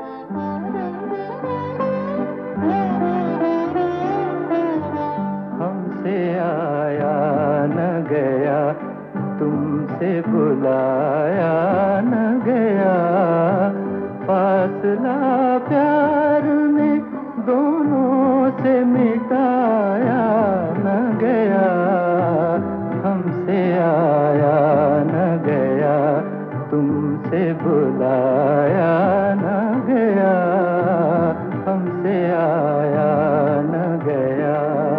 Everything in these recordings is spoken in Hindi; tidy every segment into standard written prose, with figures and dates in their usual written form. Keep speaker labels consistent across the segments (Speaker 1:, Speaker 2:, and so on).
Speaker 1: हमसे आया न गया, तुमसे बुलाया न गया, फासला प्यार में दोनों से मिटाया न गया। हमसे आया न गया, तुमसे बुलाया न गया, हमसे आया न गया।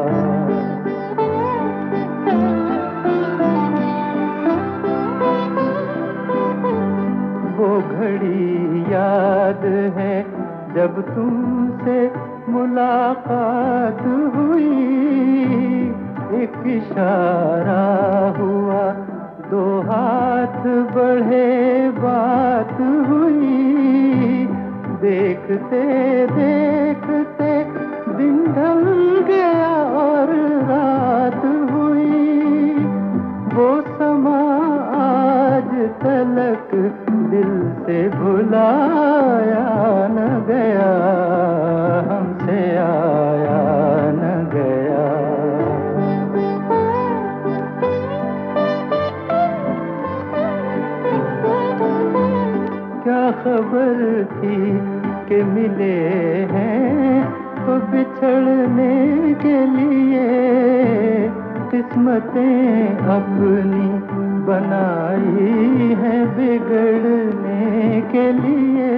Speaker 1: वो घड़ी याद है जब तुमसे मुलाकात हुई, एक इशारा हुआ, दो हाथ बढ़े, बात हुई। देखते देखते दिन ढल गया और रात हुई। वो समा आज तलक दिल से भुलाया न गया, हमसे आया न गया। क्या खबर थी कि मिले हैं तो बिछड़ने के लिए, किस्मतें अपनी बनाई है बिगड़ने के लिए,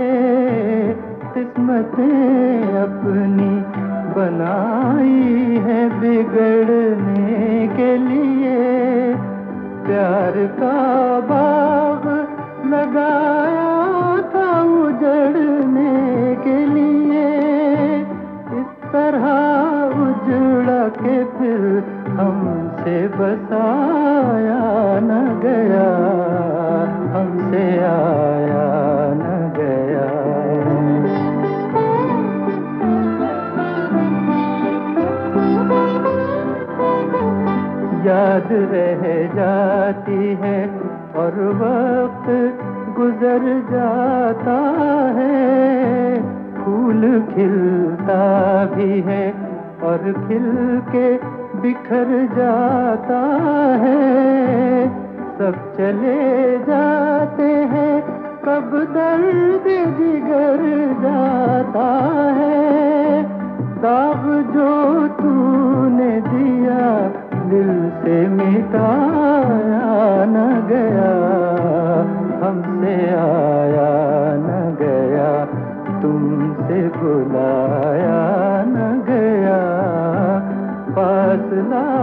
Speaker 1: किस्मतें अपनी बनाई है बिगड़ने के लिए। प्यार का बाग लगाया था उजड़ने के लिए, इस तरह उजड़ा के फिर हमसे बसाया न गया, हमसे आया न गया। याद रह जाती है और वक्त गुजर जाता है, फूल खिलता भी है और खिल के बिखर जाता है। सब चले जाते हैं, कब दर्द जिगर जाता है। दाग जो तूने दिया दिल से मिटाया न गया, हमसे आया न गया, तुमसे बुलाया न गया, फासला